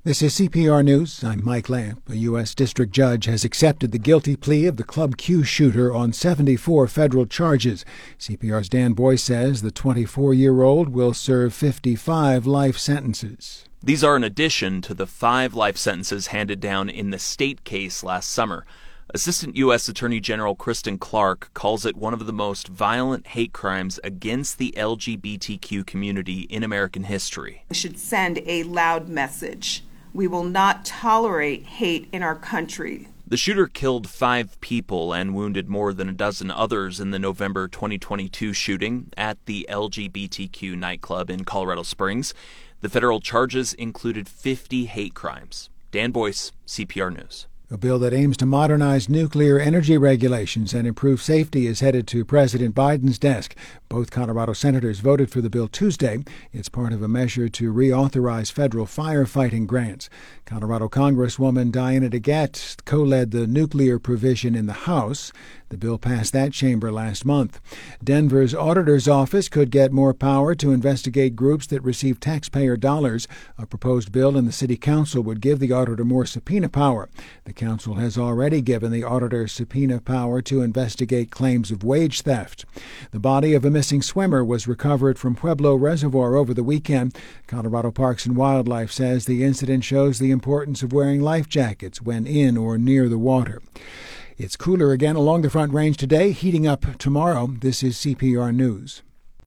This is CPR News. I'm Mike Lamp. A U.S. district judge has accepted the guilty plea of the Club Q shooter on 74 federal charges. CPR's Dan Boyce says the 24-year-old will serve 55 life sentences. These are in addition to the 5 life sentences handed down in the state case last summer. Assistant U.S. Attorney General Kristen Clarke calls it one of the most violent hate crimes against the LGBTQ community in American history. We should send a loud message. We will not tolerate hate in our country. The shooter killed 5 people and wounded more than a dozen others in the November 2022 shooting at the LGBTQ nightclub in Colorado Springs. The federal charges included 50 hate crimes. Dan Boyce, CPR News. A bill that aims to modernize nuclear energy regulations and improve safety is headed to President Biden's desk. Both Colorado senators voted for the bill Tuesday. It's part of a measure to reauthorize federal firefighting grants. Colorado Congresswoman Diana DeGette co-led the nuclear provision in the House. The bill passed that chamber last month. Denver's auditor's office could get more power to investigate groups that receive taxpayer dollars. A proposed bill in the city council would give the auditor more subpoena power. The council has already given the auditor subpoena power to investigate claims of wage theft. The body of a missing swimmer was recovered from Pueblo Reservoir over the weekend. Colorado Parks and Wildlife says the incident shows the importance of wearing life jackets when in or near the water. It's cooler again along the Front Range today, heating up tomorrow. This is CPR News.